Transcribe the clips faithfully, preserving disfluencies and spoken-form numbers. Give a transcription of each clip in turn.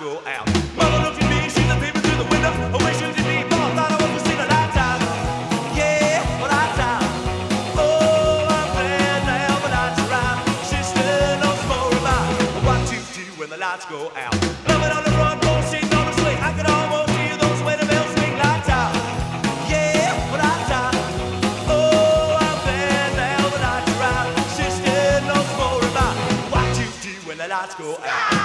go out. Mother looked at me, she's a peeping through the window. Oh, wishing to be born, thought I was to see the lights out. Yeah, well, lights out. Oh, I'm glad now the lights are out. Sister knows more about what to do when the lights go out. Loving on the front porch, sitting on the swing. I could almost hear those wedding bells ring. Lights out. Yeah, well, lights out. Oh, I'm glad now the lights are out. Sister knows more about what to do when the lights go out.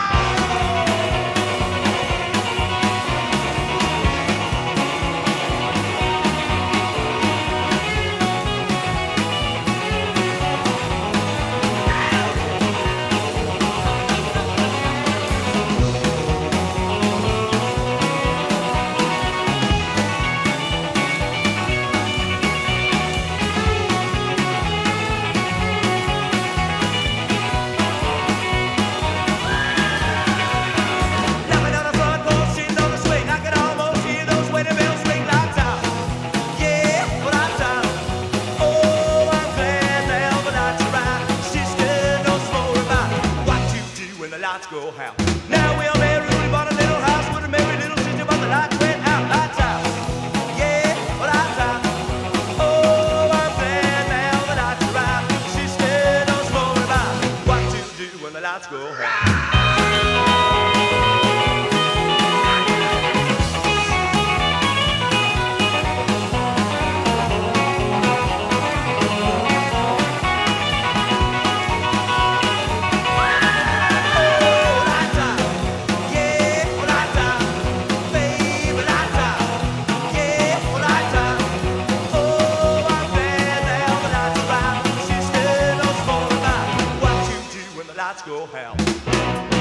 Lights go out. Now we are married, we bought a little house with a merry little sister, but the lights went out. Lights out. Yeah, well, lights out. Oh, I'm glad now the lights are out. Sister knows more about what to do when the lights go out. Lights go out.